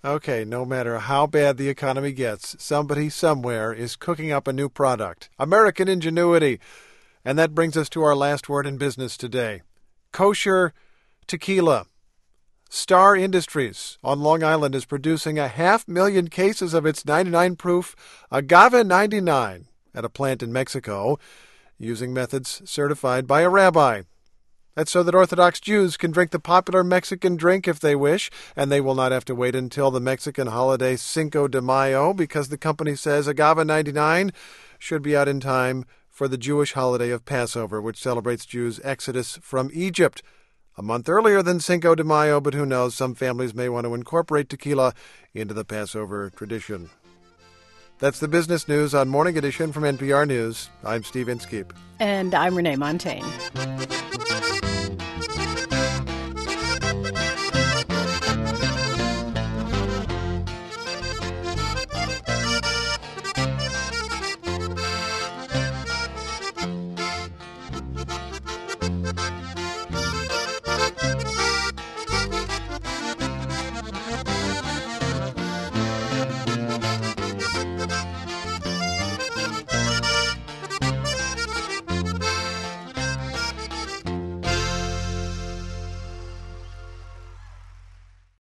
Okay, no matter how bad the economy gets, somebody somewhere is cooking up a new product. American ingenuity. And that brings us to our last word in business today. Kosher tequila. Star Industries on Long Island is producing 500,000 cases of its 99 proof Agave 99 at a plant in Mexico using methods certified by a rabbi. That's so that Orthodox Jews can drink the popular Mexican drink if they wish, and they will not have to wait until the Mexican holiday Cinco de Mayo because the company says Agave 99 should be out in time for the Jewish holiday of Passover, which celebrates Jews' exodus from Egypt. A month earlier than Cinco de Mayo, but who knows, some families may want to incorporate tequila into the Passover tradition. That's the business news on Morning Edition from NPR News. I'm Steve Inskeep. And I'm Renee Montagne.